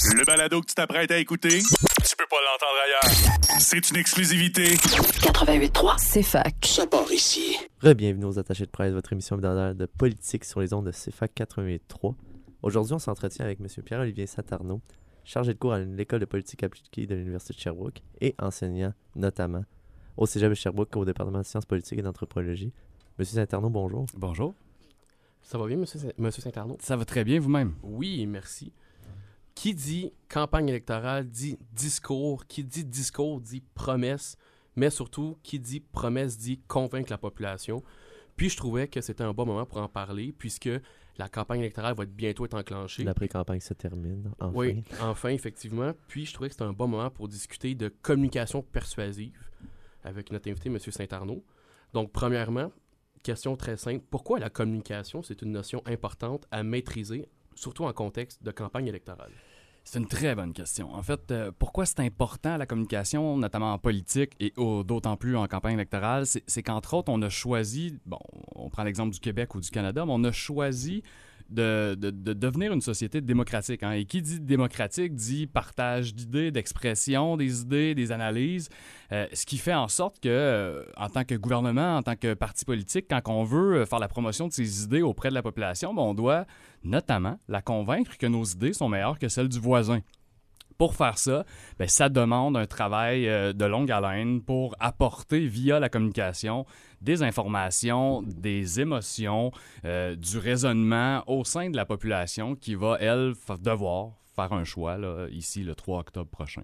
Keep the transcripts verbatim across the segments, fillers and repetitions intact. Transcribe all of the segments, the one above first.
Le balado que tu t'apprêtes à écouter, tu peux pas l'entendre ailleurs. C'est une exclusivité. quatre-vingt-huit trois, C F A C. ça part ici. Re-bienvenue aux Attachés de presse, votre émission hebdomadaire de politique sur les ondes de C F A C quatre-vingt-huit trois. Aujourd'hui, on s'entretient avec M. Pierre-Olivier Satarno, chargé de cours à l'École de politique appliquée de l'Université de Sherbrooke et enseignant notamment au Cégep de Sherbrooke au département de sciences politiques et d'anthropologie. M. Satarno, bonjour. Bonjour. Ça va bien, monsieur, monsieur Saint-Arnaud? Ça va très bien vous-même? Oui, merci. Qui dit campagne électorale dit discours. Qui dit discours dit promesse. Mais surtout, qui dit promesse dit convaincre la population. Puis je trouvais que c'était un bon moment pour en parler, puisque la campagne électorale va être bientôt être enclenchée. L'après-campagne se termine, enfin. Oui, enfin, effectivement. Puis je trouvais que c'était un bon moment pour discuter de communication persuasive avec notre invité, M. Saint-Arnaud. Donc, premièrement, question très simple. Pourquoi la communication, c'est une notion importante à maîtriser, surtout en contexte de campagne électorale? C'est une très bonne question. En fait, euh, pourquoi c'est important la communication, notamment en politique et oh, d'autant plus en campagne électorale, c'est, c'est qu'entre autres, on a choisi, bon, on prend l'exemple du Québec ou du Canada, mais on a choisi de, de, de devenir une société démocratique. Hein. Et qui dit démocratique dit partage d'idées, d'expression des idées, des analyses, euh, ce qui fait en sorte que, euh, en tant que gouvernement, en tant que parti politique, quand on veut faire la promotion de ces idées auprès de la population, ben, on doit notamment la convaincre que nos idées sont meilleures que celles du voisin. Pour faire ça, bien, ça demande un travail euh, de longue haleine pour apporter via la communication des informations, des émotions, euh, du raisonnement au sein de la population qui va, elle, fa- devoir faire un choix là, ici le trois octobre prochain.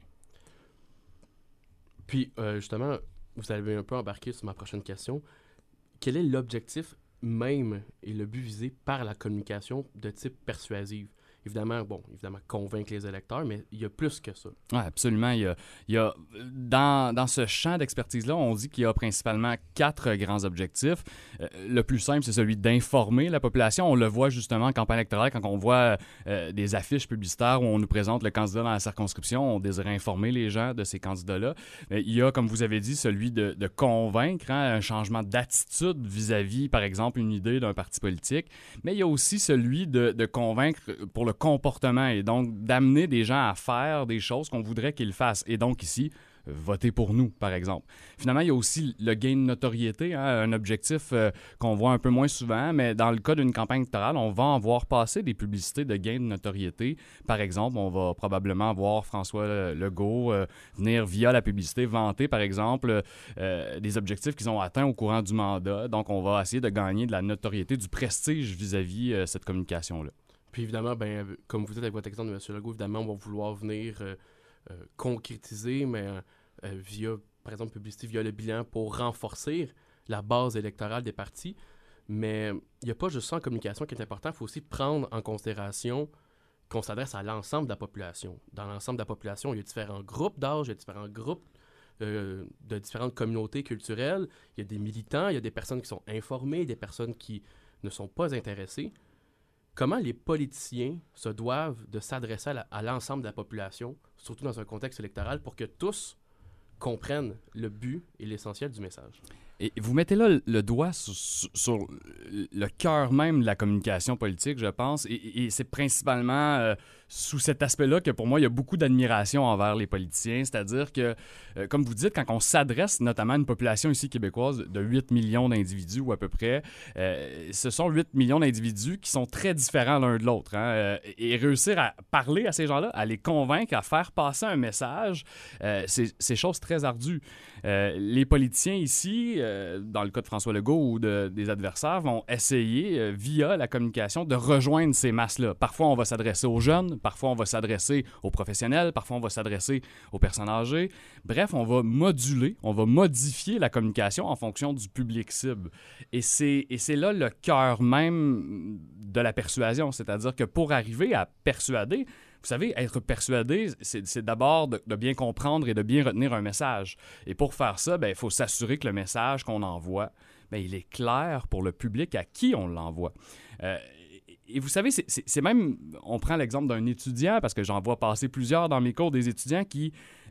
Puis, euh, justement, vous avez un peu embarqué sur ma prochaine question. Quel est l'objectif même et le but visé par la communication de type persuasive? Évidemment, bon, évidemment, convaincre les électeurs, mais il y a plus que ça. Oui, absolument. Il y a, il y a, dans, dans ce champ d'expertise-là, on dit qu'il y a principalement quatre grands objectifs. Euh, le plus simple, c'est celui d'informer la population. On le voit justement en campagne électorale quand on voit euh, des affiches publicitaires où on nous présente le candidat dans la circonscription. On désire informer les gens de ces candidats-là. Mais il y a, comme vous avez dit, celui de, de convaincre, hein, un changement d'attitude vis-à-vis, par exemple, une idée d'un parti politique. Mais il y a aussi celui de, de convaincre pour le comportement et donc d'amener des gens à faire des choses qu'on voudrait qu'ils fassent. Et donc ici, voter pour nous, par exemple. Finalement, il y a aussi le gain de notoriété, hein, un objectif euh, qu'on voit un peu moins souvent, mais dans le cas d'une campagne électorale, on va en voir passer des publicités de gain de notoriété. Par exemple, on va probablement voir François Legault euh, venir via la publicité vanter, par exemple, euh, des objectifs qu'ils ont atteints au courant du mandat. Donc, on va essayer de gagner de la notoriété, du prestige vis-à-vis euh, cette communication-là. Puis évidemment, ben, comme vous dites avec votre exemple de M. Legault, évidemment, on va vouloir venir euh, euh, concrétiser, mais euh, via, par exemple, publicité, via le bilan pour renforcer la base électorale des partis. Mais il n'y a pas juste ça en communication qui est important. Il faut aussi prendre en considération qu'on s'adresse à l'ensemble de la population. Dans l'ensemble de la population, il y a différents groupes d'âge, il y a différents groupes euh, de différentes communautés culturelles. Il y a des militants, il y a des personnes qui sont informées, des personnes qui ne sont pas intéressées. Comment les politiciens se doivent de s'adresser à, la, à l'ensemble de la population, surtout dans un contexte électoral, pour que tous comprennent le but et l'essentiel du message? Et vous mettez là le doigt sur, sur le cœur même de la communication politique, je pense, et, et c'est principalement euh, sous cet aspect-là que pour moi, il y a beaucoup d'admiration envers les politiciens, c'est-à-dire que, euh, comme vous dites, quand on s'adresse notamment à une population ici québécoise de huit millions d'individus ou à peu près, euh, ce sont huit millions d'individus qui sont très différents l'un de l'autre, hein, euh, et réussir à parler à ces gens-là, à les convaincre, à faire passer un message, euh, c'est, c'est chose très ardue. Euh, les politiciens ici, euh, dans le cas de François Legault ou de, des adversaires, vont essayer, euh, via la communication, de rejoindre ces masses-là. Parfois, on va s'adresser aux jeunes, parfois, on va s'adresser aux professionnels, parfois, on va s'adresser aux personnes âgées. Bref, on va moduler, on va modifier la communication en fonction du public cible. Et c'est, et c'est là le cœur même de la persuasion, c'est-à-dire que pour arriver à persuader, vous savez, être persuadé, c'est, c'est d'abord de, de bien comprendre et de bien retenir un message. Et pour faire ça, bien, il faut s'assurer que le message qu'on envoie, bien, il est clair pour le public à qui on l'envoie. Euh, et vous savez, c'est, c'est, c'est même, on prend l'exemple d'un étudiant, parce que j'en vois passer plusieurs dans mes cours, des étudiants qui... Euh,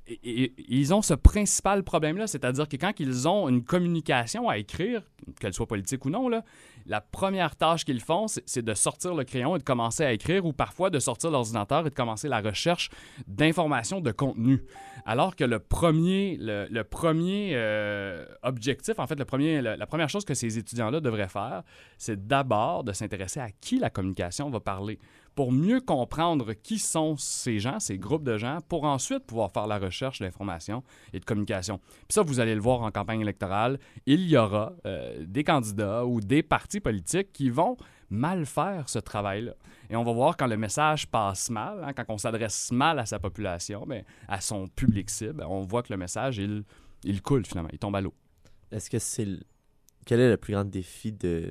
et, et, ils ont ce principal problème-là, c'est-à-dire que quand ils ont une communication à écrire, qu'elle soit politique ou non, là, la première tâche qu'ils font, c'est, c'est de sortir le crayon et de commencer à écrire, ou parfois de sortir l'ordinateur et de commencer la recherche d'informations, de contenu. Alors que le premier, le, le premier euh, objectif, en fait, le premier, le, la première chose que ces étudiants-là devraient faire, c'est d'abord de s'intéresser à qui la communication va parler, pour mieux comprendre qui sont ces gens, ces groupes de gens, pour ensuite pouvoir faire la recherche d'informations et de communication. Puis ça, vous allez le voir en campagne électorale, il y aura euh, des candidats ou des partis politiques qui vont mal faire ce travail-là. Et on va voir quand le message passe mal, hein, quand on s'adresse mal à sa population, bien, à son public cible, on voit que le message, il, il coule finalement, il tombe à l'eau. Est-ce que c'est... Le... Quel est le plus grand défi de...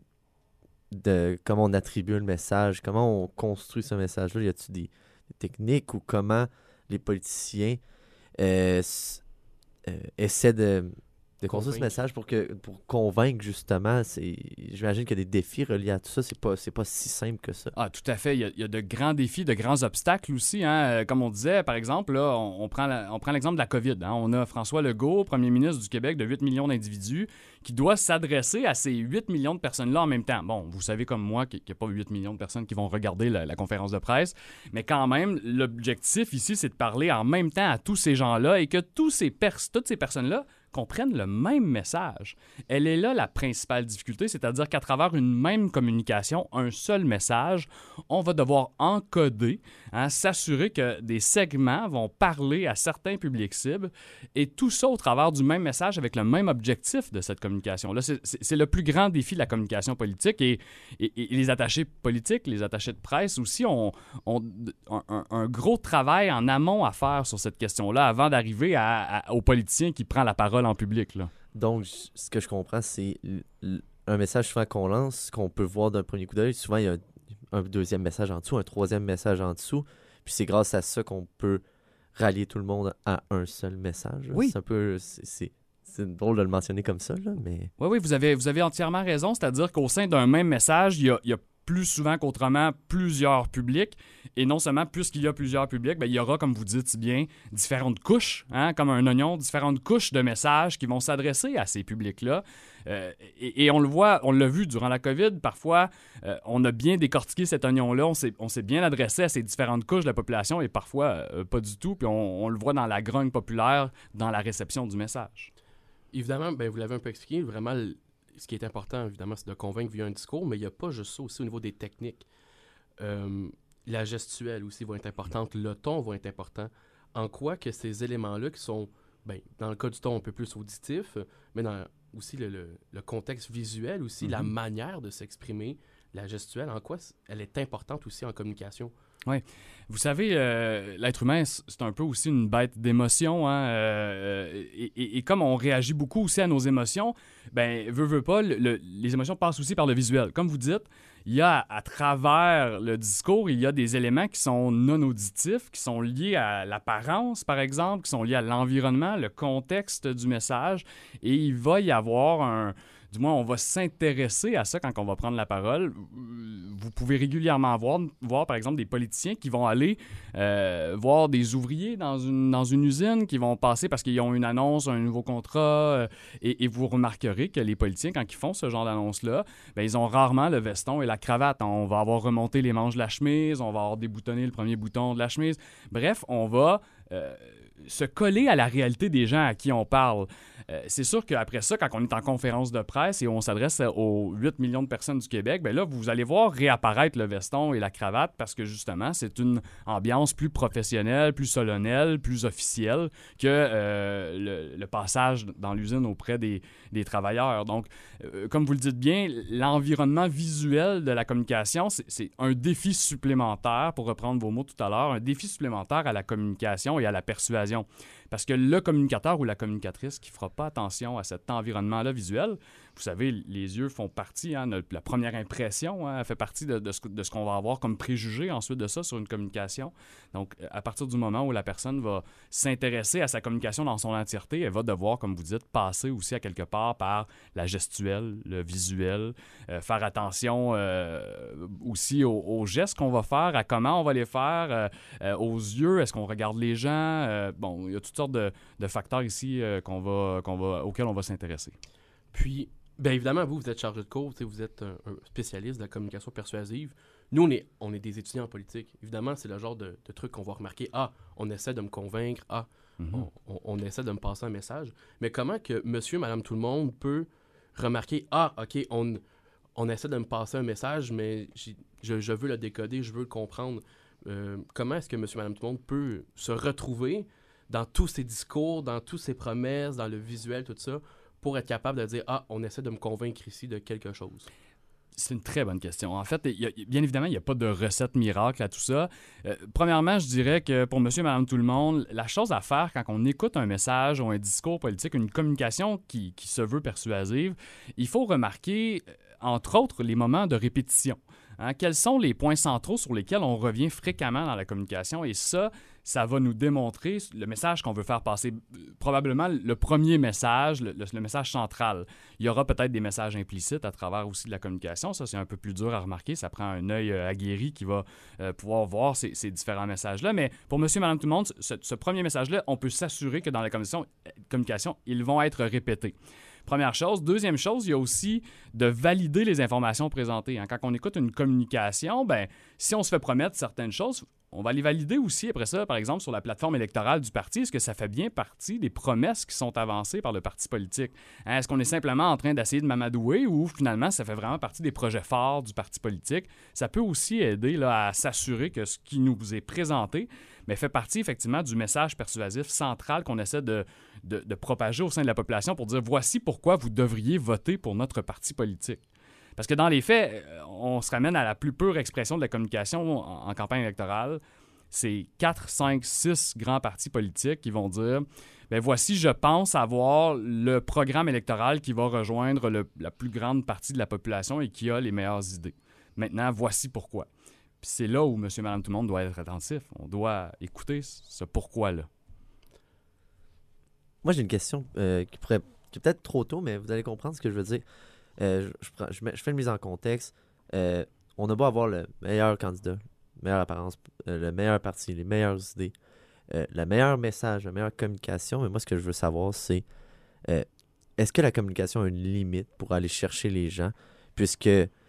de comment on attribue le message, comment on construit ce message-là? Y a-t-il des, des techniques ou comment les politiciens euh, s- euh, essaient de, de construire ce message pour, que, pour convaincre justement? C'est, j'imagine qu'il y a des défis reliés à tout ça, c'est pas, c'est pas si simple que ça. Ah, tout à fait. Il y a, il y a de grands défis, de grands obstacles aussi. Hein. Comme on disait, par exemple, là, on, on, prend la, on prend l'exemple de la COVID. Hein. On a François Legault, premier ministre du Québec de huit millions d'individus, qui doit s'adresser à ces huit millions de personnes-là en même temps. Bon, vous savez comme moi qu'il n'y a pas huit millions de personnes qui vont regarder la, la conférence de presse, mais quand même, l'objectif ici, c'est de parler en même temps à tous ces gens-là et que tous ces pers- toutes ces personnes-là comprennent le même message. Elle est là la principale difficulté, c'est-à-dire qu'à travers une même communication, un seul message, on va devoir encoder, hein, s'assurer que des segments vont parler à certains publics cibles, et tout ça au travers du même message avec le même objectif de cette communication. Là, c'est, c'est, c'est le plus grand défi de la communication politique, et, et, et les attachés politiques, les attachés de presse aussi ont, ont un, un, un gros travail en amont à faire sur cette question-là avant d'arriver à, à, aux politiciens qui prennent la parole en public, là. Donc, j- ce que je comprends, c'est l- l- un message souvent qu'on lance, qu'on peut voir d'un premier coup d'œil. Souvent, il y a un, un deuxième message en dessous, un troisième message en dessous. Puis c'est grâce à ça qu'on peut rallier tout le monde à un seul message. Oui. C'est un peu... C'est, c'est, c'est drôle de le mentionner comme ça, là, mais... Oui, oui, vous avez, vous avez entièrement raison. C'est-à-dire qu'au sein d'un même message, il y a, il y a plus souvent qu'autrement plusieurs publics. Et non seulement, puisqu'il y a plusieurs publics, bien, il y aura, comme vous dites si bien, différentes couches, hein, comme un oignon, différentes couches de messages qui vont s'adresser à ces publics-là. Euh, et, et on le voit, on l'a vu durant la COVID, parfois, euh, on a bien décortiqué cet oignon-là, on s'est, on s'est bien adressé à ces différentes couches de la population et parfois euh, pas du tout. Puis on, on le voit dans la grogne populaire, dans la réception du message. Évidemment, ben, vous l'avez un peu expliqué, vraiment, le- ce qui est important, évidemment, c'est de convaincre via un discours, mais il n'y a pas juste ça aussi au niveau des techniques. Euh, la gestuelle aussi va être importante, le ton va être important. En quoi que ces éléments-là qui sont, ben, dans le cas du ton un peu plus auditif, mais dans aussi le, le, le contexte visuel aussi, Mm-hmm. la manière de s'exprimer, la gestuelle, en quoi c- elle est importante aussi en communication. Vous savez, euh, l'être humain, c- c'est un peu aussi une bête d'émotions. Hein, euh, et, et- et comme on réagit beaucoup aussi à nos émotions, ben, veut, veut pas, le- le- les émotions passent aussi par le visuel. Comme vous dites, il y a à travers le discours, il y a des éléments qui sont non auditifs, qui sont liés à l'apparence, par exemple, qui sont liés à l'environnement, le contexte du message. Et il va y avoir un... Du moins, on va s'intéresser à ça quand on va prendre la parole. Vous pouvez régulièrement voir, voir par exemple, des politiciens qui vont aller euh, voir des ouvriers dans une, dans une usine, qui vont passer parce qu'ils ont une annonce, un nouveau contrat. euh, et, et vous remarquerez que les politiciens, quand ils font ce genre d'annonce-là, ben, ils ont rarement le veston et la cravate. On va avoir remonté les manches de la chemise, on va avoir déboutonné le premier bouton de la chemise. Bref, on va... euh, se coller à la réalité des gens à qui on parle. Euh, c'est sûr qu'après ça, quand on est en conférence de presse et on s'adresse aux huit millions de personnes du Québec, bien là, vous allez voir réapparaître le veston et la cravate parce que justement, c'est une ambiance plus professionnelle, plus solennelle, plus officielle que euh, le, le passage dans l'usine auprès des, des travailleurs. Donc, euh, comme vous le dites bien, l'environnement visuel de la communication, c'est, c'est un défi supplémentaire, pour reprendre vos mots tout à l'heure, un défi supplémentaire à la communication et à la persuasion. Parce que le communicateur ou la communicatrice qui ne fera pas attention à cet environnement-là visuel, vous savez, les yeux font partie, hein, notre, la première impression hein, fait partie de, de, ce, de ce qu'on va avoir comme préjugé ensuite de ça sur une communication. Donc, à partir du moment où la personne va s'intéresser à sa communication dans son entièreté, elle va devoir, comme vous dites, passer aussi à quelque part par la gestuelle, le visuel, euh, faire attention euh, aussi aux, aux gestes qu'on va faire, à comment on va les faire, euh, euh, aux yeux, est-ce qu'on regarde les gens. Euh, bon, il y a toutes sortes de, de facteurs ici euh, qu'on va, qu'on va, auxquels on va s'intéresser. Puis, bien évidemment, vous, vous êtes chargé de cours, vous êtes un, un spécialiste de la communication persuasive. Nous, on est, on est des étudiants en politique. Évidemment, c'est le genre de, de truc qu'on va remarquer. Ah, on essaie de me convaincre. Ah, mm-hmm. on, on, on essaie de me passer un message. Mais comment que monsieur, madame, tout le monde peut remarquer, ah, OK, on, on essaie de me passer un message, mais je, je veux le décoder, je veux le comprendre. Euh, comment est-ce que monsieur, madame, tout le monde peut se retrouver dans tous ses discours, dans toutes ses promesses, dans le visuel, tout ça, pour être capable de dire, ah, on essaie de me convaincre ici de quelque chose? C'est une très bonne question. En fait, y a, bien évidemment, il n'y a pas de recette miracle à tout ça. Euh, premièrement, je dirais que pour monsieur et madame tout le monde, la chose à faire quand on écoute un message ou un discours politique, une communication qui, qui se veut persuasive, il faut remarquer, entre autres, les moments de répétition. Hein? Quels sont les points centraux sur lesquels on revient fréquemment dans la communication? Et ça, ça va nous démontrer le message qu'on veut faire passer. Probablement le premier message, le, le, le message central. Il y aura peut-être des messages implicites à travers aussi de la communication. Ça, c'est un peu plus dur à remarquer. Ça prend un œil euh, aguerri qui va euh, pouvoir voir ces, ces différents messages-là. Mais pour monsieur et madame tout le monde, ce, ce premier message-là, on peut s'assurer que dans la communication, communication, ils vont être répétés. Première chose. Deuxième chose, il y a aussi de valider les informations présentées. Hein. Quand on écoute une communication, ben, si on se fait promettre certaines choses, on va les valider aussi après ça, par exemple, sur la plateforme électorale du parti. Est-ce que ça fait bien partie des promesses qui sont avancées par le parti politique? Hein, est-ce qu'on est simplement en train d'essayer de m'amadouer ou finalement ça fait vraiment partie des projets forts du parti politique? Ça peut aussi aider là, à s'assurer que ce qui nous est présenté mais fait partie effectivement du message persuasif central qu'on essaie de, de, de propager au sein de la population pour dire voici pourquoi vous devriez voter pour notre parti politique. Parce que dans les faits, on se ramène à la plus pure expression de la communication en, en campagne électorale. C'est quatre, cinq, six grands partis politiques qui vont dire bien, voici, je pense avoir le programme électoral qui va rejoindre le, la plus grande partie de la population et qui a les meilleures idées. Maintenant, voici pourquoi. Puis c'est là où monsieur et madame tout le monde doit être attentif. On doit écouter ce pourquoi-là. Moi, j'ai une question euh, qui pourrait qui est peut-être trop tôt, mais vous allez comprendre ce que je veux dire. Euh, je, je, prends, je, mets, je fais une mise en contexte. Euh, on a beau avoir le meilleur candidat, meilleure apparence, euh, le meilleur parti, les meilleures idées, euh, le meilleur message, la meilleure communication. Mais moi, ce que je veux savoir, c'est euh, est-ce que la communication a une limite pour aller chercher les gens? Puisque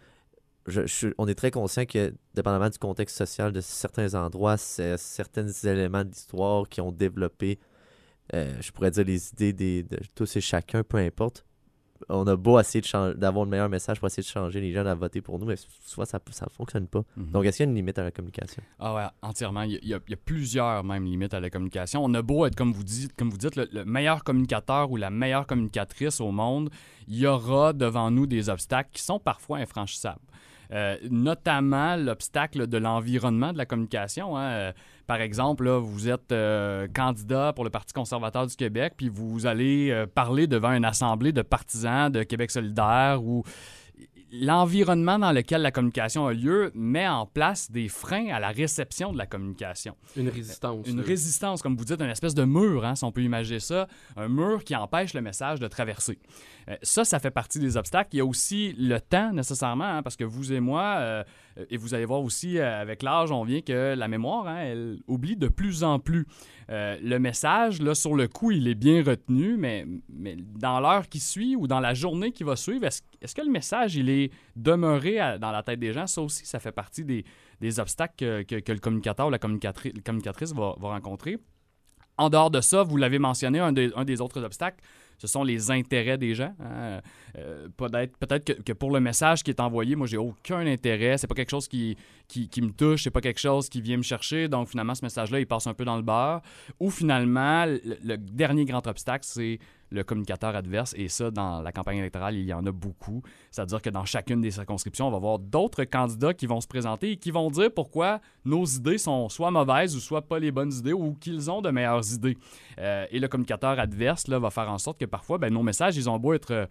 je, je, on est très conscient que, dépendamment du contexte social de certains endroits, c'est certains éléments d'histoire qui ont développé, euh, je pourrais dire, les idées des, de tous et chacun, peu importe. On a beau essayer de changer, d'avoir le meilleur message pour essayer de changer les gens à voter pour nous, mais souvent, ça ne fonctionne pas. Mm-hmm. Donc, est-ce qu'il y a une limite à la communication? Ah ouais, entièrement. Il y, a, il, y a, il y a plusieurs même limites à la communication. On a beau être, comme vous dites, comme vous dites le, le meilleur communicateur ou la meilleure communicatrice au monde, il y aura devant nous des obstacles qui sont parfois infranchissables. Euh, notamment l'obstacle de l'environnement de la communication. Hein. Euh, par exemple, là, vous êtes euh, candidat pour le Parti conservateur du Québec, puis vous allez euh, parler devant une assemblée de partisans de Québec solidaire où l'environnement dans lequel la communication a lieu met en place des freins à la réception de la communication. Une résistance. Une oui. résistance, comme vous dites, une espèce de mur, hein, si on peut imaginer ça, un mur qui empêche le message de traverser. Euh, ça, ça fait partie des obstacles. Il y a aussi le temps, nécessairement, hein, parce que vous et moi, euh, et vous allez voir aussi, euh, avec l'âge, on vient que la mémoire, hein, elle oublie de plus en plus. Euh, le message, là, sur le coup, il est bien retenu, mais, mais dans l'heure qui suit ou dans la journée qui va suivre, est-ce, est-ce que le message, il est demeuré à, dans la tête des gens? Ça aussi, ça fait partie des, des obstacles que, que, que le communicateur ou la communicatri- communicatrice va, va rencontrer. En dehors de ça, vous l'avez mentionné, un, de, un des autres obstacles, ce sont les intérêts des gens. Hein. Euh, peut-être peut-être que, que pour le message qui est envoyé, moi, j'ai aucun intérêt. C'est pas quelque chose qui, qui, qui me touche. C'est pas quelque chose qui vient me chercher. Donc, finalement, ce message-là, il passe un peu dans le beurre. Ou finalement, le, le dernier grand obstacle, c'est le communicateur adverse. Et ça, dans la campagne électorale, il y en a beaucoup. C'est-à-dire que dans chacune des circonscriptions, on va avoir d'autres candidats qui vont se présenter et qui vont dire pourquoi nos idées sont soit mauvaises ou soit pas les bonnes idées ou qu'ils ont de meilleures idées. Euh, et le communicateur adverse là, va faire en sorte que parfois, ben, nos messages, ils ont beau être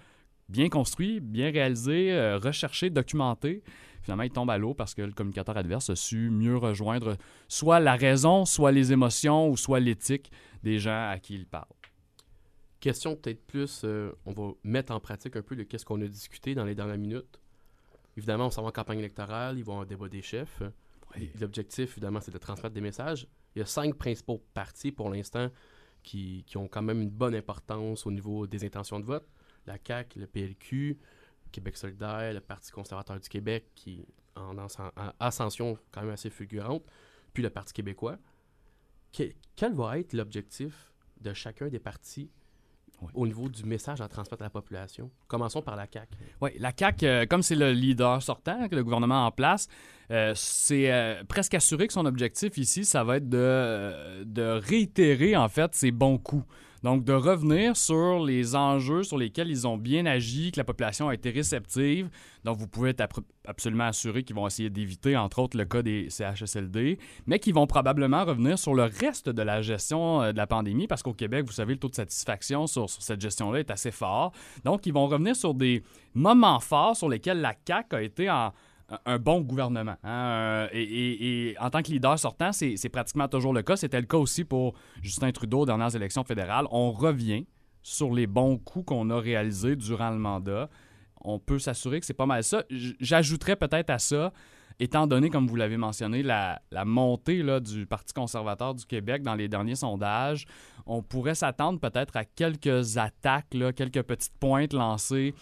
bien construit, bien réalisé, euh, recherché, documenté. Finalement, il tombe à l'eau parce que le communicateur adverse a su mieux rejoindre soit la raison, soit les émotions ou soit l'éthique des gens à qui il parle. Question peut-être plus, euh, on va mettre en pratique un peu de qu'est-ce qu'on a discuté dans les dernières minutes. Évidemment, on s'en va en campagne électorale, ils vont en débat des chefs. Oui. L'objectif, évidemment, c'est de transmettre des messages. Il y a cinq principaux partis pour l'instant qui, qui ont quand même une bonne importance au niveau des intentions de vote. La C A Q, le P L Q, Québec solidaire, le Parti conservateur du Québec, qui est en, en, en ascension quand même assez fulgurante, puis le Parti québécois. Que, quel va être l'objectif de chacun des partis oui. au niveau du message à transmettre à la population? Commençons par la C A Q. Oui, la C A Q, euh, comme c'est le leader sortant, que le gouvernement en place, euh, c'est euh, presque assuré que son objectif ici, ça va être de, euh, de réitérer, en fait, ses bons coups. Donc, de revenir sur les enjeux sur lesquels ils ont bien agi, que la population a été réceptive. Donc, vous pouvez être absolument assuré qu'ils vont essayer d'éviter, entre autres, le cas des C H S L D, mais qu'ils vont probablement revenir sur le reste de la gestion de la pandémie, parce qu'au Québec, vous savez, le taux de satisfaction sur, sur cette gestion-là est assez fort. Donc, ils vont revenir sur des moments forts sur lesquels la C A Q a été en un bon gouvernement. Hein? Et, et, et en tant que leader sortant, c'est, c'est pratiquement toujours le cas. C'était le cas aussi pour Justin Trudeau aux dernières élections fédérales. On revient sur les bons coups qu'on a réalisés durant le mandat. On peut s'assurer que c'est pas mal ça. J'ajouterais peut-être à ça, étant donné, comme vous l'avez mentionné, la, la montée là, du Parti conservateur du Québec dans les derniers sondages, on pourrait s'attendre peut-être à quelques attaques, là, quelques petites pointes lancées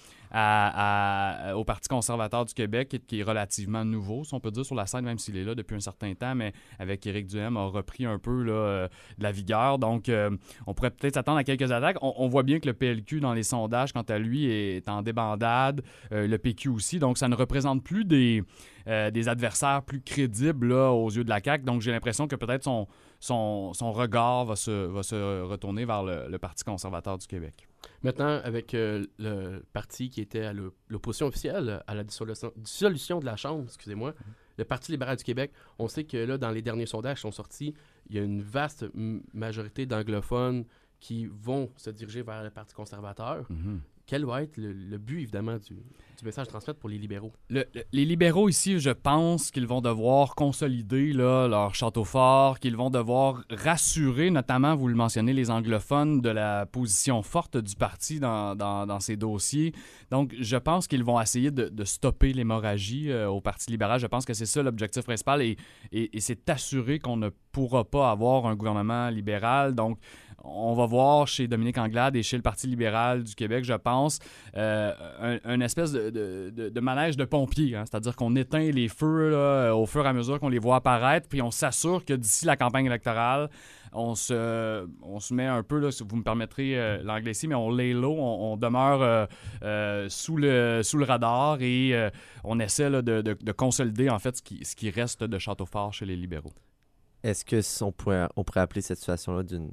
À, à, au Parti conservateur du Québec, qui, qui est relativement nouveau, si on peut dire, sur la scène, même s'il est là depuis un certain temps, mais avec Éric Duhaime, a repris un peu là, euh, de la vigueur. Donc, euh, on pourrait peut-être s'attendre à quelques attaques. On, on voit bien que le P L Q, dans les sondages, quant à lui, est en débandade. Euh, le P Q aussi. Donc, ça ne représente plus des, euh, des adversaires plus crédibles là, aux yeux de la C A Q. Donc, j'ai l'impression que peut-être son, son, son regard va se, va se retourner vers le, le Parti conservateur du Québec. Maintenant, avec euh, le parti qui était à l'opposition officielle à la dissolution, dissolution de la Chambre, excusez-moi, mm-hmm. le Parti libéral du Québec, on sait que là, dans les derniers sondages qui sont sortis, il y a une vaste m- majorité d'anglophones qui vont se diriger vers le Parti conservateur. Mm-hmm. Quel va être le, le but, évidemment, du, du message transmettre pour les libéraux? Le, le, les libéraux ici, je pense qu'ils vont devoir consolider là, leur château fort, qu'ils vont devoir rassurer, notamment, vous le mentionnez, les anglophones, de la position forte du parti dans, dans, dans ces dossiers. Donc, je pense qu'ils vont essayer de, de stopper l'hémorragie euh, au Parti libéral. Je pense que c'est ça l'objectif principal et, et, et c'est assuré qu'on ne pourra pas avoir un gouvernement libéral. Donc, on va voir chez Dominique Anglade et chez le Parti libéral du Québec, je pense, euh, un, un espèce de, de, de, de manège de pompiers. Hein? C'est-à-dire qu'on éteint les feux là, au fur et à mesure qu'on les voit apparaître, puis on s'assure que d'ici la campagne électorale, on se, on se met un peu, là, si vous me permettrez euh, l'anglais ici, mais on lay low, on, on demeure euh, euh, sous, le, sous le radar et euh, on essaie là, de, de, de consolider en fait ce qui, ce qui reste de château fort chez les libéraux. Est-ce que on pourrait, on pourrait appeler cette situation-là d'une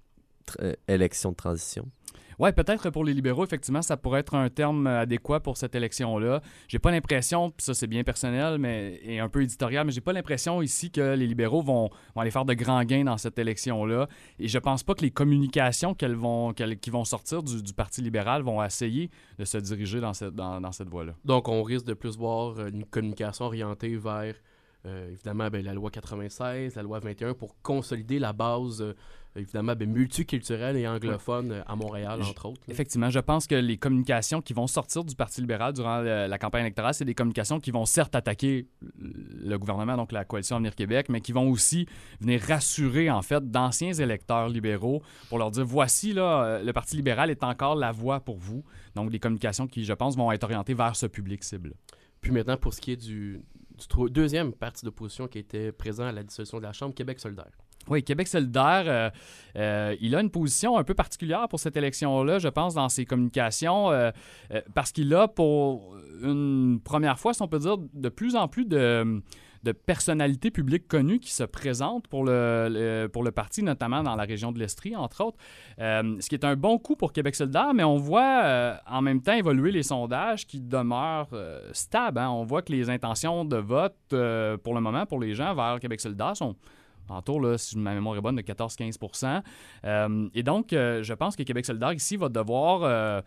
tr- élection de transition? Oui, peut-être pour les libéraux, effectivement, ça pourrait être un terme adéquat pour cette élection-là. J'ai pas l'impression, puis ça c'est bien personnel mais, et un peu éditorial, mais j'ai pas l'impression ici que les libéraux vont, vont aller faire de grands gains dans cette élection-là. Et je pense pas que les communications qu'elles vont, qu'elles, qui vont sortir du, du Parti libéral vont essayer de se diriger dans cette, dans, dans cette voie-là. Donc, on risque de plus voir une communication orientée vers, euh, évidemment, ben, la loi quatre-vingt-seize, la loi vingt et un, pour consolider la base euh, évidemment, ben, multiculturelle et anglophone euh, à Montréal, je, entre autres. Là. Effectivement, je pense que les communications qui vont sortir du Parti libéral durant le, la campagne électorale, c'est des communications qui vont certes attaquer le gouvernement, donc la Coalition Avenir Québec, mais qui vont aussi venir rassurer, en fait, d'anciens électeurs libéraux pour leur dire, voici, là, le Parti libéral est encore la voie pour vous. Donc, des communications qui, je pense, vont être orientées vers ce public cible. Puis maintenant, pour ce qui est du, du tro- deuxième parti d'opposition qui était présent à la dissolution de la Chambre, Québec solidaire. Oui, Québec solidaire, euh, euh, il a une position un peu particulière pour cette élection-là, je pense, dans ses communications, euh, euh, parce qu'il a, pour une première fois, si on peut dire, de plus en plus de, de personnalités publiques connues qui se présentent pour le, le, pour le parti, notamment dans la région de l'Estrie, entre autres, euh, ce qui est un bon coup pour Québec solidaire, mais on voit euh, en même temps évoluer les sondages qui demeurent euh, stables. Hein? On voit que les intentions de vote, euh, pour le moment, pour les gens vers Québec solidaire sont autour, là, si ma mémoire est bonne, de quatorze à quinze pour cent. Euh, et donc, euh, je pense que Québec solidaire, ici, va devoir euh,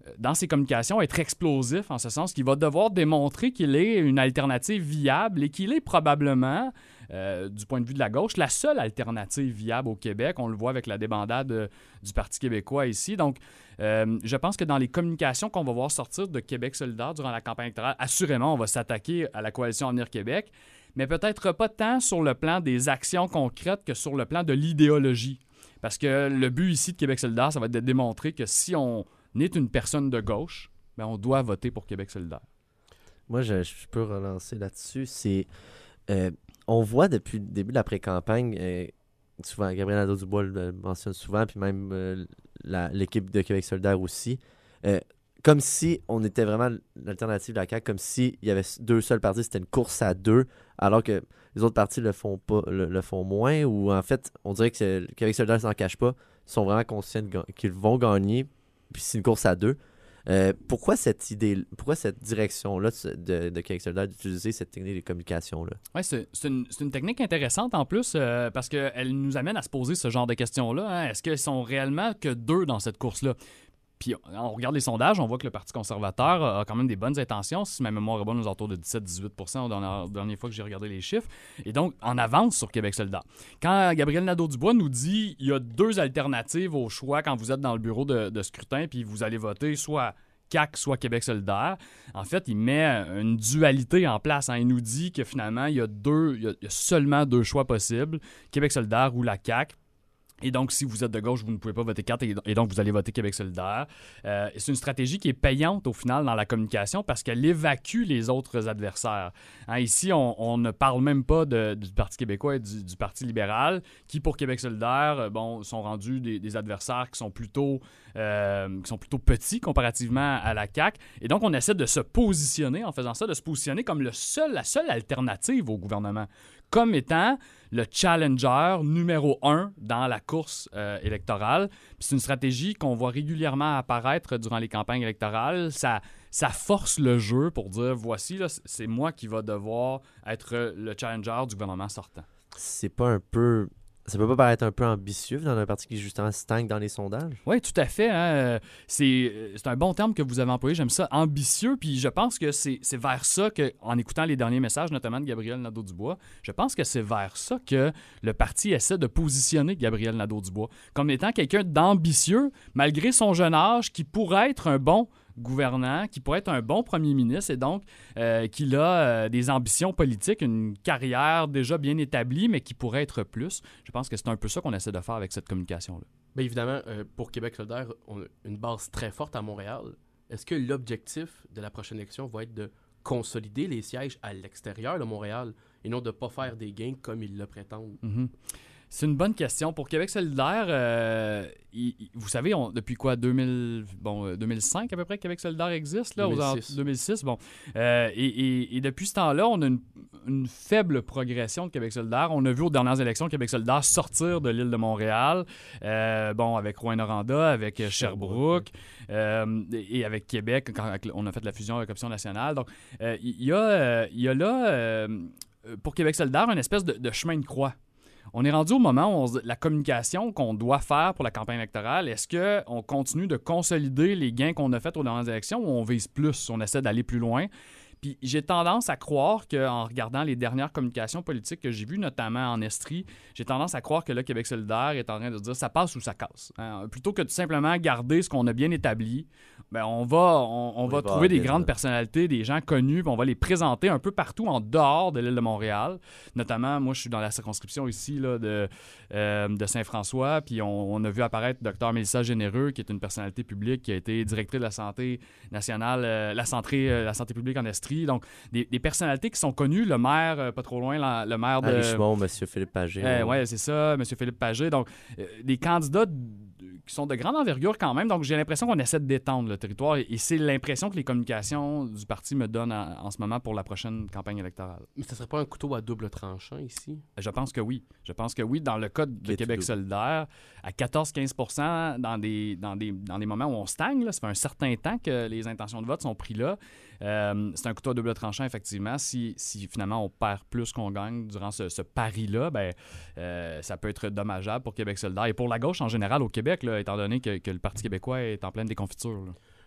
dans ses communications, être explosif, en ce sens qu'il va devoir démontrer qu'il est une alternative viable et qu'il est probablement, euh, du point de vue de la gauche, la seule alternative viable au Québec. On le voit avec la débandade euh, du Parti québécois ici. Donc, euh, je pense que dans les communications qu'on va voir sortir de Québec solidaire durant la campagne électorale, assurément, on va s'attaquer à la coalition Avenir Québec, mais peut-être pas tant sur le plan des actions concrètes que sur le plan de l'idéologie. Parce que le but ici de Québec solidaire, ça va être de démontrer que si on est une personne de gauche, bien, on doit voter pour Québec solidaire. Moi, je, je peux relancer là-dessus. C'est, euh, on voit depuis le début de la pré-campagne, euh, souvent, Gabriel Nadeau-Dubois le mentionne souvent, puis même euh, la, l'équipe de Québec solidaire aussi, euh, comme si on était vraiment l'alternative de la C A Q, comme s'il y avait deux seuls partis, c'était une course à deux, alors que les autres partis le font pas, le, le font moins, ou en fait, on dirait que le Québec solidaire ne s'en cache pas, ils sont vraiment conscients de, qu'ils vont gagner, puis c'est une course à deux. Euh, pourquoi cette idée, pourquoi cette direction-là de, de Québec solidaire d'utiliser cette technique de communication-là? Oui, c'est, c'est, une, c'est une technique intéressante en plus euh, parce qu'elle nous amène à se poser ce genre de questions-là. Hein. Est-ce qu'ils sont réellement que deux dans cette course-là? Puis on regarde les sondages, on voit que le Parti conservateur a quand même des bonnes intentions. Si ma mémoire est bonne, aux alentours de dix-sept à dix-huit pour cent la dernière fois que j'ai regardé les chiffres. Et donc, en avance sur Québec solidaire. Quand Gabriel Nadeau-Dubois nous dit il y a deux alternatives au choix quand vous êtes dans le bureau de, de scrutin puis vous allez voter soit C A Q, soit Québec solidaire, en fait, il met une dualité en place. Hein. Il nous dit que finalement, il y a, deux, il y a, il y a seulement deux choix possibles, Québec solidaire ou la C A Q. Et donc, si vous êtes de gauche, vous ne pouvez pas voter quatre et donc vous allez voter Québec solidaire. Euh, c'est une stratégie qui est payante au final dans la communication parce qu'elle évacue les autres adversaires. Hein, ici, on, on ne parle même pas de, du Parti québécois et du, du Parti libéral qui, pour Québec solidaire, bon, sont rendus des, des adversaires qui sont plutôt euh, qui sont plutôt petits comparativement à la C A Q. Et donc, on essaie de se positionner, en faisant ça, de se positionner comme le seul, la seule alternative au gouvernement, comme étant le challenger numéro un dans la course euh, électorale. Puis c'est une stratégie qu'on voit régulièrement apparaître durant les campagnes électorales. Ça, ça force le jeu pour dire, voici, là, c'est moi qui va devoir être le challenger du gouvernement sortant. C'est pas un peu... Ça peut pas paraître un peu ambitieux dans un parti qui justement stagne dans les sondages? Oui, tout à fait. Hein. C'est, c'est un bon terme que vous avez employé. J'aime ça, ambitieux. Puis je pense que c'est, c'est vers ça que, en écoutant les derniers messages, notamment de Gabriel Nadeau-Dubois, je pense que c'est vers ça que le parti essaie de positionner Gabriel Nadeau-Dubois comme étant quelqu'un d'ambitieux, malgré son jeune âge, qui pourrait être un bon gouvernant, qui pourrait être un bon premier ministre et donc euh, qu'il a euh, des ambitions politiques, une carrière déjà bien établie, mais qui pourrait être plus. Je pense que c'est un peu ça qu'on essaie de faire avec cette communication-là. Bien évidemment, euh, pour Québec solidaire, on a une base très forte à Montréal. Est-ce que l'objectif de la prochaine élection va être de consolider les sièges à l'extérieur de Montréal et non de ne pas faire des gains comme ils le prétendent? Mm-hmm. C'est une bonne question. Pour Québec solidaire, euh, il, il, vous savez, on, depuis quoi, deux mille, bon, deux mille cinq à peu près, Québec solidaire existe, là, deux mille six. Aux, deux mille six, bon. Euh, et, et, et depuis ce temps-là, on a une, une faible progression de Québec solidaire. On a vu aux dernières élections Québec solidaire sortir de l'île de Montréal, euh, bon, avec Rouyn-Noranda, avec Sherbrooke, euh, et avec Québec, quand on a fait la fusion avec Option nationale. Donc, euh, il y, euh, y a là, euh, pour Québec solidaire, une espèce de, de chemin de croix. On est rendu au moment où on, la communication qu'on doit faire pour la campagne électorale, est-ce qu'on continue de consolider les gains qu'on a faits aux dernières élections ou on vise plus, on essaie d'aller plus loin? Puis j'ai tendance à croire qu'en regardant les dernières communications politiques que j'ai vues, notamment en Estrie, j'ai tendance à croire que le Québec solidaire est en train de dire ça passe ou ça casse. Hein? Plutôt que de simplement garder ce qu'on a bien établi, bien, on va, on, on va trouver des grandes personnalités, des gens connus, puis on va les présenter un peu partout en dehors de l'île de Montréal. Notamment, moi, je suis dans la circonscription ici là, de, euh, de Saint-François, puis on, on a vu apparaître Dr Mélissa Généreux, qui est une personnalité publique, qui a été directrice de la santé nationale, euh, la, santé, euh, la santé publique en Estrie. Donc, des, des personnalités qui sont connues, le maire, euh, pas trop loin, la, le maire de... À Richemont, M. Philippe Pagé. Euh, oui, c'est ça, M. Philippe Pagé. Donc, euh, des candidats d- qui sont de grande envergure quand même. Donc, j'ai l'impression qu'on essaie de détendre le territoire et, et c'est l'impression que les communications du parti me donnent en, en ce moment pour la prochaine campagne électorale. Mais ce ne serait pas un couteau à double tranchant ici? Je pense que oui. Je pense que oui. Dans le cas de Québec, Québec solidaire, à quatorze à quinze pour cent dans des, dans, des, dans des moments où on stagne, là, ça fait un certain temps que les intentions de vote sont prises là. Euh, c'est un couteau à double tranchant, effectivement. Si, si finalement on perd plus qu'on gagne durant ce, ce pari-là, ben, euh, ça peut être dommageable pour Québec solidaire et pour la gauche en général au Québec, là, étant donné que, que le Parti québécois est en pleine déconfiture. Là.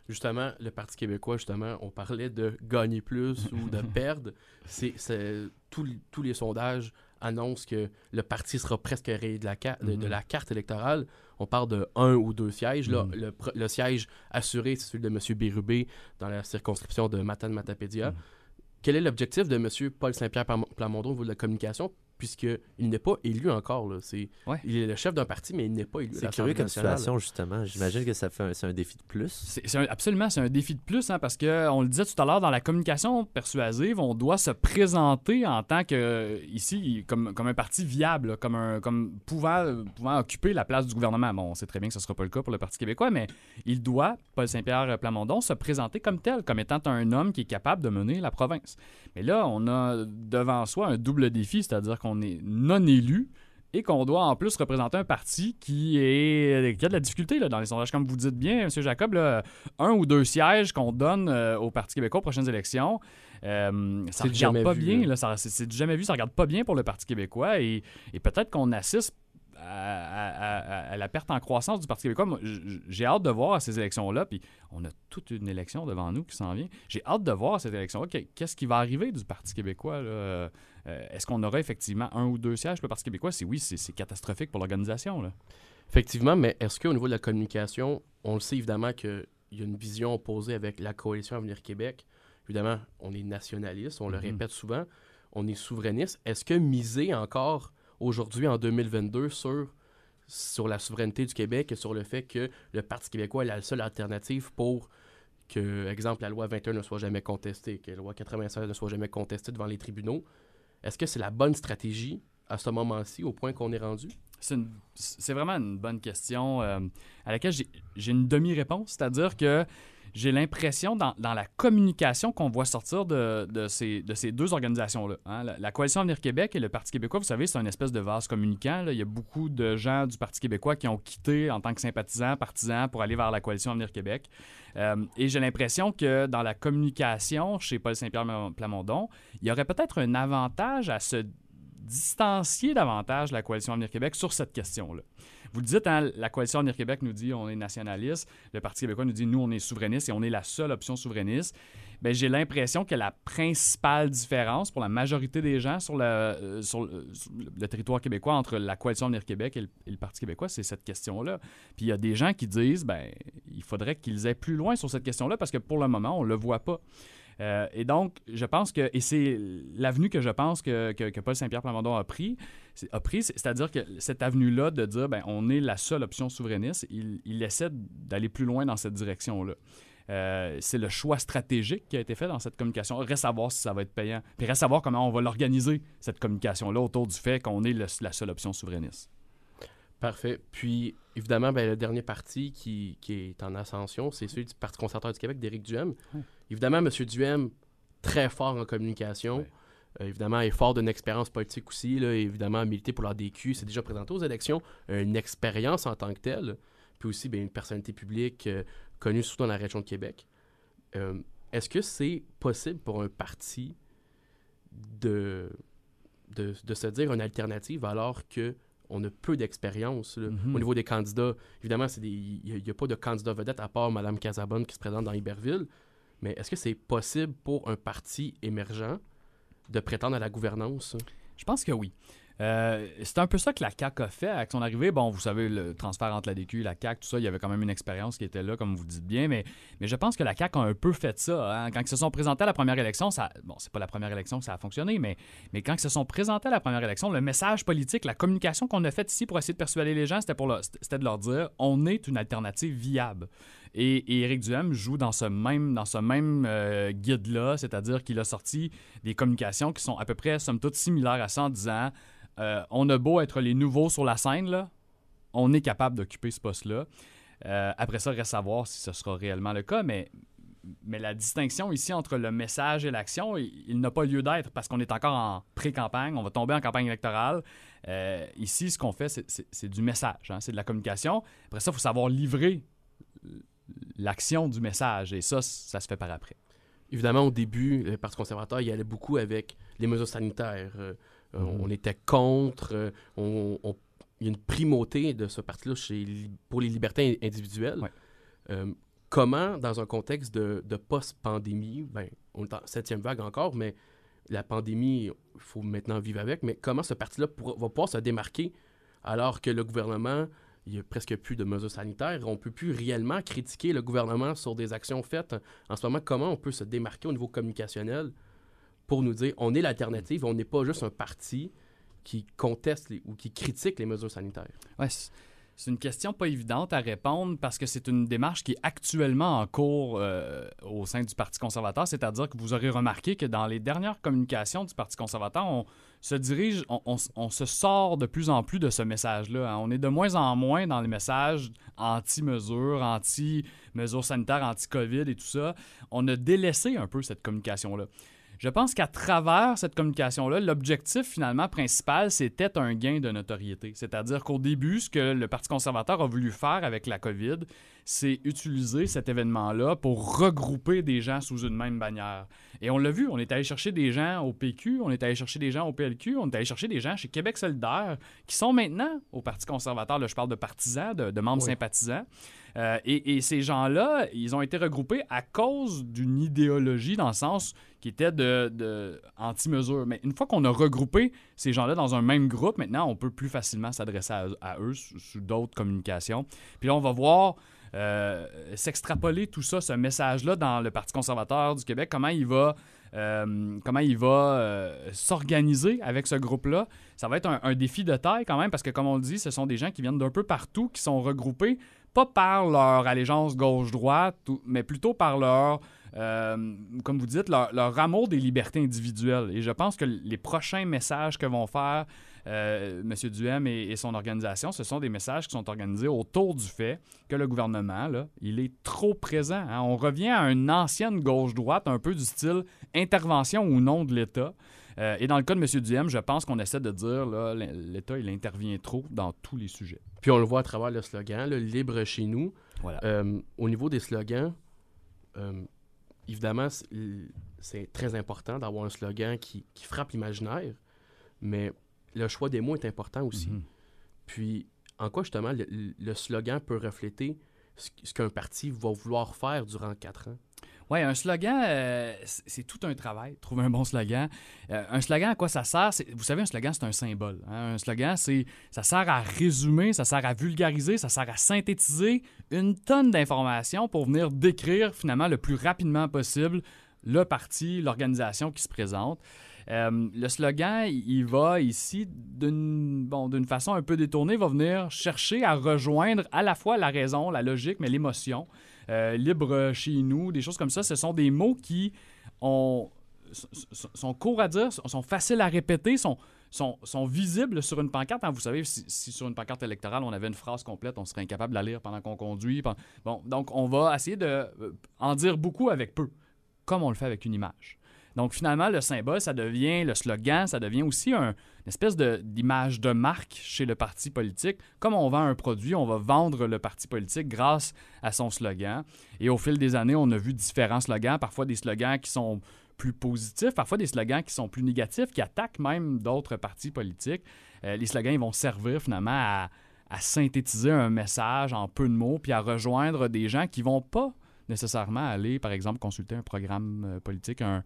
Justement, le Parti québécois, justement, on parlait de gagner plus ou de perdre. C'est, c'est, tous, tous les sondages annoncent que le parti sera presque rayé de la, ca- de, de la carte électorale. On parle de un ou deux sièges. Là, Mm. le, le siège assuré, c'est celui de M. Bérubé dans la circonscription de Matane-Matapédia. Mm. Quel est l'objectif de M. Paul Saint-Pierre Plamondon au niveau de la communication, puisqu'il n'est pas élu encore, là. C'est, Ouais. il est le chef d'un parti, mais il n'est pas élu. à C'est l'Assemblée curieux comme nationale. situation, justement. J'imagine que ça fait un, c'est un défi de plus. C'est, c'est un- absolument, c'est un défi de plus, hein, parce que on le disait tout à l'heure, dans la communication persuasive, on doit se présenter en tant que, ici, comme, comme un parti viable, là, comme, un, comme pouvant, pouvant occuper la place du gouvernement. Bon, on sait très bien que ce ne sera pas le cas pour le Parti québécois, mais il doit, Paul Saint-Pierre Plamondon, se présenter comme tel, comme étant un homme qui est capable de mener la province. Mais là, on a devant soi un double défi, c'est-à-dire qu'on est non élu et qu'on doit en plus représenter un parti qui, est, qui a de la difficulté là, dans les sondages. Comme vous dites bien, M. Jacob, là, un ou deux sièges qu'on donne euh, au Parti québécois aux prochaines élections, euh, ça C'est regarde jamais pas vu, bien. là. Là, ça, c'est, c'est du jamais vu, ça regarde pas bien pour le Parti québécois et, et peut-être qu'on assiste à, à- à- à la perte en croissance du Parti québécois. Moi, j- j'ai hâte de voir à ces élections-là, puis on a toute une élection devant nous qui s'en vient. J'ai hâte de voir à cette élection-là que- qu'est-ce qui va arriver du Parti québécois. Là. Euh, est-ce qu'on aura effectivement un ou deux sièges pour le Parti québécois? Si oui, c'est, c'est catastrophique pour l'organisation. Là. Effectivement, mais est-ce qu'au niveau de la communication, on le sait évidemment qu'il y a une vision opposée avec la coalition Avenir Québec. Évidemment, on est nationaliste, on le Mhm. répète souvent, on est souverainiste. Est-ce que miser encore aujourd'hui, en deux mille vingt-deux, sur, sur la souveraineté du Québec et sur le fait que le Parti québécois est la seule alternative pour que, exemple, la loi vingt et un ne soit jamais contestée, que la loi quatre-vingt-seize ne soit jamais contestée devant les tribunaux, est-ce que c'est la bonne stratégie à ce moment-ci, au point qu'on est rendu? C'est, une- c'est vraiment une bonne question euh, à laquelle j'ai, j'ai une demi-réponse. C'est-à-dire que j'ai l'impression, dans, dans la communication qu'on voit sortir de, de, ces, de ces deux organisations-là, hein, la, la Coalition Avenir Québec et le Parti québécois, vous savez, c'est un espèce de vase communicant. Là. Il y a beaucoup de gens du Parti québécois qui ont quitté en tant que sympathisants, partisans, pour aller vers la Coalition Avenir Québec. Euh, et j'ai l'impression que dans la communication chez Paul Saint-Pierre Plamondon, il y aurait peut-être un avantage à se distancier davantage de la Coalition Avenir Québec sur cette question-là. Vous le dites, hein, la Coalition Avenir Québec nous dit on est nationaliste, le Parti québécois nous dit nous on est souverainiste et on est la seule option souverainiste. Bien, j'ai l'impression que la principale différence pour la majorité des gens sur le, euh, sur le, sur le territoire québécois entre la Coalition Avenir Québec et le, et le Parti québécois, c'est cette question-là. Puis il y a des gens qui disent ben il faudrait qu'ils aient plus loin sur cette question-là parce que pour le moment, on ne le voit pas. Euh, et donc, je pense que, et c'est l'avenue que je pense que, que, que Paul Saint-Pierre Plamondon a pris, c'est, a pris c'est, c'est-à-dire que cette avenue-là de dire, ben, on est la seule option souverainiste, il, il essaie d'aller plus loin dans cette direction-là. Euh, c'est le choix stratégique qui a été fait dans cette communication. Reste à voir si ça va être payant. Puis reste à voir comment on va l'organiser, cette communication-là, autour du fait qu'on est le, la seule option souverainiste. Parfait. Puis, évidemment, ben, le dernier parti qui, qui est en ascension, c'est celui du Parti conservateur du Québec, d'Éric Duhem. Ouais. Évidemment, M. Duhem, très fort en communication. Ouais. Euh, évidemment, est fort d'une expérience politique aussi. Là, évidemment, milité pour l'A D Q, s'est déjà présenté aux élections. Euh, une expérience en tant que telle. Puis aussi, ben, une personnalité publique euh, connue surtout dans la région de Québec. Euh, est-ce que c'est possible pour un parti de, de, de se dire une alternative alors que on a peu d'expérience là, Mm-hmm. au niveau des candidats. Évidemment, il n'y a, a pas de candidat vedette à part Mme Casabonne qui se présente dans Iberville. Mais est-ce que c'est possible pour un parti émergent de prétendre à la gouvernance? Je pense que oui. Euh, c'est un peu ça que la C A Q a fait avec son arrivée. Bon, vous savez, le transfert entre la D Q et la C A Q, tout ça, il y avait quand même une expérience qui était là, comme vous dites bien, mais, mais je pense que la C A Q a un peu fait ça. Hein. Quand ils se sont présentés à la première élection, ça, bon, c'est pas la première élection que ça a fonctionné, mais, mais quand ils se sont présentés à la première élection, le message politique, la communication qu'on a faite ici pour essayer de persuader les gens, c'était, pour le, c'était de leur dire « on est une alternative viable ». Et, et Éric Duhem joue dans ce même, dans ce même euh, guide-là, c'est-à-dire qu'il a sorti des communications qui sont à peu près, somme toute, similaires à ça en disant euh, on a beau être les nouveaux sur la scène, là, on est capable d'occuper ce poste-là. Euh, après ça, reste à voir si ce sera réellement le cas, mais, mais la distinction ici entre le message et l'action, il, il n'a pas lieu d'être parce qu'on est encore en pré-campagne, on va tomber en campagne électorale. Euh, ici, ce qu'on fait, c'est, c'est, c'est du message, hein, c'est de la communication. Après ça, il faut savoir livrer l'action du message, et ça, ça se fait par après. Évidemment, au début, le Parti conservateur, il allait beaucoup avec les mesures sanitaires. Euh, mm-hmm. On était contre. Euh, on, on, il y a une primauté de ce parti-là chez, pour les libertés individuelles. Ouais. Euh, comment, dans un contexte de, de post-pandémie, ben, on est en septième vague encore, mais la pandémie, il faut maintenant vivre avec, mais comment ce parti-là pour, va pouvoir se démarquer alors que le gouvernement, il n'y a presque plus de mesures sanitaires, on ne peut plus réellement critiquer le gouvernement sur des actions faites. En ce moment, comment on peut se démarquer au niveau communicationnel pour nous dire on est l'alternative, on n'est pas juste un parti qui conteste les, ou qui critique les mesures sanitaires? Ouais, c'est une question pas évidente à répondre parce que c'est une démarche qui est actuellement en cours euh, au sein du Parti conservateur, c'est-à-dire que vous aurez remarqué que dans les dernières communications du Parti conservateur, on se dirige, on, on, on se sort de plus en plus de ce message-là. Hein. On est de moins en moins dans les messages anti-mesures, anti-mesures sanitaires, anti-COVID et tout ça. On a délaissé un peu cette communication-là. Je pense qu'à travers cette communication-là, l'objectif finalement principal, c'était un gain de notoriété. C'est-à-dire qu'au début, ce que le Parti conservateur a voulu faire avec la COVID, c'est utiliser cet événement-là pour regrouper des gens sous une même bannière. Et on l'a vu, on est allé chercher des gens au P Q, on est allé chercher des gens au P L Q, on est allé chercher des gens chez Québec solidaire qui sont maintenant au Parti conservateur. Là, je parle de partisans, de, de membres oui. sympathisants. Euh, et, et ces gens-là, ils ont été regroupés à cause d'une idéologie dans le sens qui était de, de anti-mesures. Mais une fois qu'on a regroupé ces gens-là dans un même groupe, maintenant, on peut plus facilement s'adresser à, à eux sous, sous d'autres communications. Puis là, on va voir euh, s'extrapoler tout ça, ce message-là dans le Parti conservateur du Québec, comment il va... Euh, comment il va euh, s'organiser avec ce groupe-là. Ça va être un, un défi de taille quand même parce que, comme on le dit, ce sont des gens qui viennent d'un peu partout, qui sont regroupés, pas par leur allégeance gauche-droite, mais plutôt par leur, euh, comme vous dites, leur, leur amour des libertés individuelles. Et je pense que les prochains messages que vont faire euh, M. Duhem et, et son organisation, ce sont des messages qui sont organisés autour du fait que le gouvernement, là, il est trop présent. Hein. On revient à une ancienne gauche-droite, un peu du style intervention ou non de l'État. Euh, et dans le cas de M. Duhem, je pense qu'on essaie de dire là, l'État, il intervient trop dans tous les sujets. Puis on le voit à travers le slogan, le « Libre chez nous voilà. ». Euh, au niveau des slogans, euh, évidemment, c'est, c'est très important d'avoir un slogan qui, qui frappe l'imaginaire, mais le choix des mots est important aussi. Mm-hmm. Puis, en quoi, justement, le, le slogan peut refléter ce, ce qu'un parti va vouloir faire durant quatre ans? Oui, un slogan, euh, c'est, c'est tout un travail, trouver un bon slogan. Euh, un slogan, à quoi ça sert? C'est, vous savez, un slogan, c'est un symbole. Hein? Un slogan, c'est, ça sert à résumer, ça sert à vulgariser, ça sert à synthétiser une tonne d'informations pour venir décrire, finalement, le plus rapidement possible le parti, l'organisation qui se présente. Euh, le slogan, il va ici, d'une, bon, d'une façon un peu détournée, va venir chercher à rejoindre à la fois la raison, la logique, mais l'émotion. Euh, libre chez nous, des choses comme ça, ce sont des mots qui ont, sont courts à dire, sont faciles à répéter, sont, sont, sont visibles sur une pancarte. Hein, vous savez, si, si sur une pancarte électorale, on avait une phrase complète, on serait incapable de la lire pendant qu'on conduit. Bon, donc, on va essayer d'en dire beaucoup avec peu, comme on le fait avec une image. Donc, finalement, le symbole, ça devient, le slogan, ça devient aussi un, une espèce de, d'image de marque chez le parti politique. Comme on vend un produit, on va vendre le parti politique grâce à son slogan. Et au fil des années, on a vu différents slogans, parfois des slogans qui sont plus positifs, parfois des slogans qui sont plus négatifs, qui attaquent même d'autres partis politiques. Euh, les slogans, ils vont servir finalement à, à synthétiser un message en peu de mots, puis à rejoindre des gens qui vont pas nécessairement aller, par exemple, consulter un programme euh, politique, un,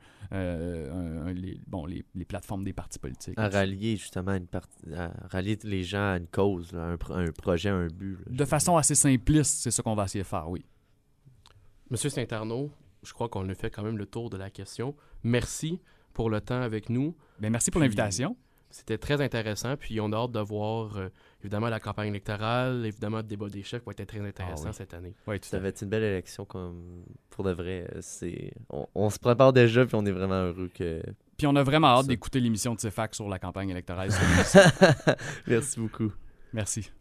euh, un, un, les, bon, les, les plateformes des partis politiques. À rallier justement une part... à rallier les gens à une cause, là, un, un projet, un but. Là, de façon assez simpliste, c'est ça qu'on va essayer de faire, oui. Monsieur Saint-Arnaud, je crois qu'on a fait quand même le tour de la question. Merci pour le temps avec nous. Bien, merci pour puis, l'invitation. C'était très intéressant, puis on a hâte de voir, euh, évidemment, la campagne électorale, évidemment, le débat des chefs va être très intéressant ah, oui. cette année. Oui, tout ça va être une belle élection, comme pour de vrai. C'est... On, on se prépare déjà, puis on est vraiment heureux que... Puis on a vraiment hâte ça. d'écouter l'émission de C F A C sur la campagne électorale. Merci beaucoup. Merci.